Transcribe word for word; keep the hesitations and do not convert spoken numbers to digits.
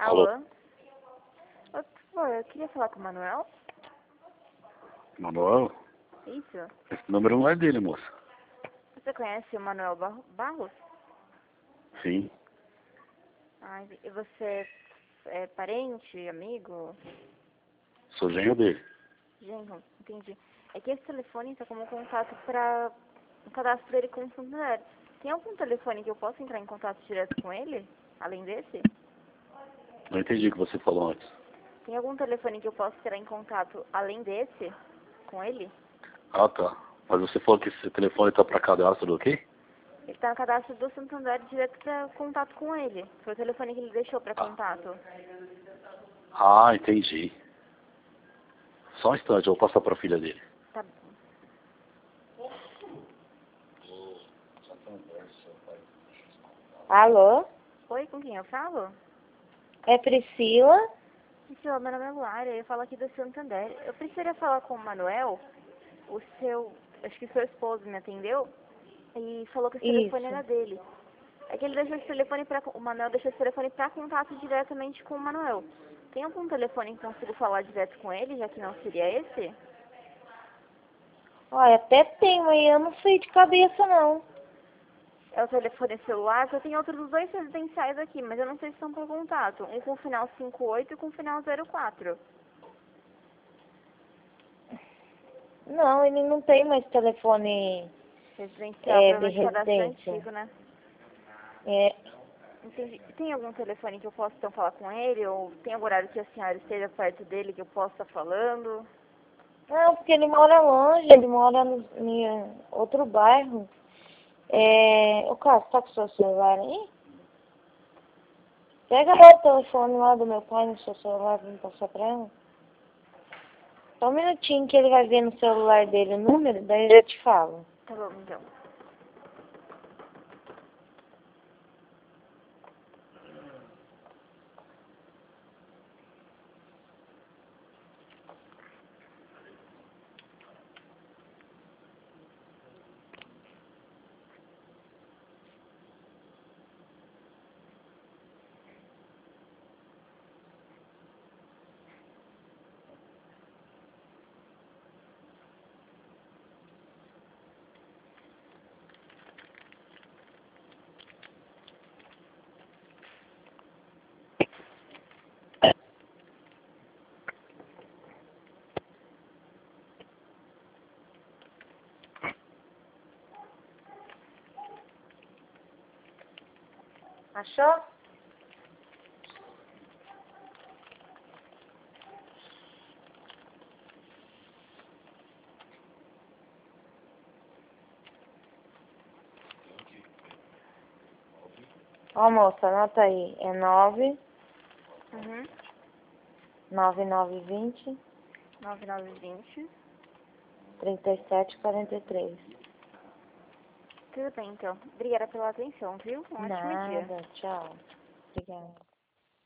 Alô? Alô? Ô, por favor, eu queria falar com o Manuel. Manuel? Isso. Esse número não é dele, moça. Você conhece o Manuel Bar- Barros? Sim. Ai, e você é parente, amigo? Sou genro dele. Genro, entendi. É que esse telefone está como contato para o cadastro dele com o Santander. Tem algum telefone que eu possa entrar em contato direto com ele, além desse? Não entendi o que você falou antes. Tem algum telefone que eu possa entrar em contato além desse, com ele? Ah, tá. Mas você falou que esse telefone tá pra cadastro do quê? Ele está no cadastro do Santander direto para contato com ele. Foi o telefone que ele deixou para Ah. contato. Ah, entendi. Só um instante, eu vou passar pra filha dele. Tá. Alô? Oi, com quem eu falo? É Priscila? Priscila, meu nome é Luara, eu falo aqui do Santander. Eu precisaria falar com o Manuel, o seu, acho que seu esposo me atendeu e falou que esse telefone Isso. era dele. É que ele deixou esse telefone para, o Manuel deixou esse telefone para contato diretamente com o Manuel. Tem algum telefone que eu consigo falar direto com ele, já que não seria esse? Olha, até tem, mas eu não sei de cabeça não. É o telefone celular, que eu tenho outros dois residenciais aqui, mas eu não sei se são por contato. Um com final cinquenta e oito e com final zero quatro. Não, ele não tem mais telefone Residencial, é, de provavelmente cadastro residência. antigo, né? É, Entendi. Tem algum telefone que eu possa então falar com ele? Ou tem algum horário que a senhora esteja perto dele que eu possa estar falando? não, porque ele mora longe, ele mora no, em outro bairro. É, o Cássio, tá com o seu celular aí? Pega lá o telefone lá do meu pai no seu celular pra me passar pra ela. Só um minutinho que ele vai ver no celular dele o número, daí eu já te falo. Tá bom, então. Achou? Ó, moça, anota aí. É nove, Uhum. nove nove vinte, nove nove vinte. trinta e sete quarenta e três. Tudo bem, então. Obrigada pela atenção, viu? Um ótimo dia. Nada, tchau. Obrigada.